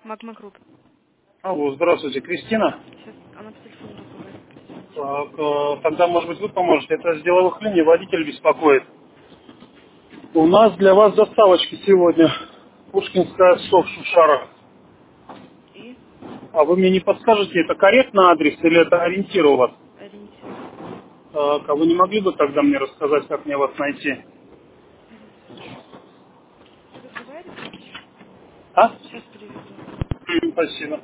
Магма Групп. Алло, здравствуйте, Кристина. Сейчас она по телефону разговаривает. Так, тогда, может быть, вы поможете. Это с деловых линий водитель беспокоит. У нас для вас доставочки сегодня. Пушкинская, сок, Шушара. И А вы мне не подскажете, это корректный адрес или это ориентир у вас? ориентир. Так, а вы не могли бы тогда мне рассказать, как мне вас найти? Разговариваете? А? Сейчас переведу. Спасибо.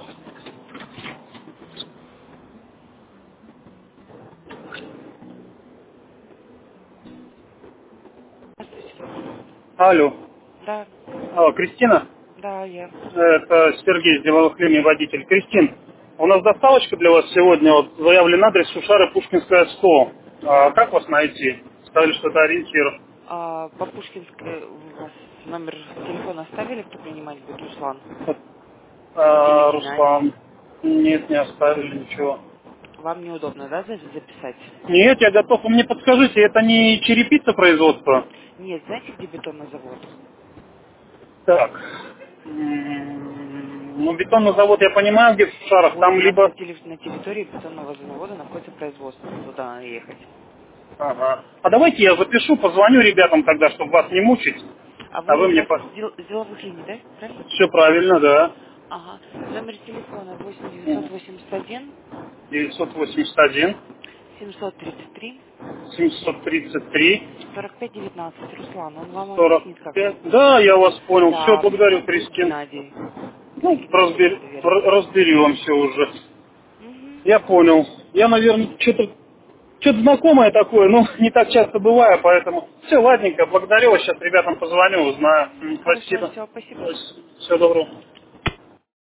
Здравствуйте. Алло. Да, Кристина? да, я. Это Сергей с деловых линий водитель. Кристин, у нас доставочка для вас сегодня. Вот заявлен адрес Шушара, Пушкинская, 100. Как вас найти? Сказали, что это ориентир. По Пушкинской у вас номер телефона оставили, кто принимать будет, Руслан? Или Геннадий? Руслан. Нет, не оставили ничего. Вам неудобно, да, записать? Нет, я готов. Вы мне подскажите, это не черепица производства? Нет, знаете, где бетонный завод? Так. Ну, бетонный завод, я понимаю, где в Шушарах. Вот Там у нас на, либо... на территории бетонного завода находится производство. Туда надо ехать. Ага. А давайте я запишу, позвоню ребятам тогда, чтобы вас не мучить. А А вы вы у мне... нас с деловых линий, да? Правильно? Все правильно, да. Ага. Номер телефона 8 981 981 733 733 4519. Руслан, он вам объяснит, как. 45. Да, я вас понял. Все, Да, благодарю, меня будет Кристин. Геннадий. Ну, Геннадий будет уверен. разберемся уже. Угу. Я понял. Я, наверное, что-то знакомое такое, но не так часто бываю, поэтому все, ладненько, благодарю вас. Сейчас ребятам позвоню, узнаю. Хорошо, Спасибо. все, спасибо. Всего доброго.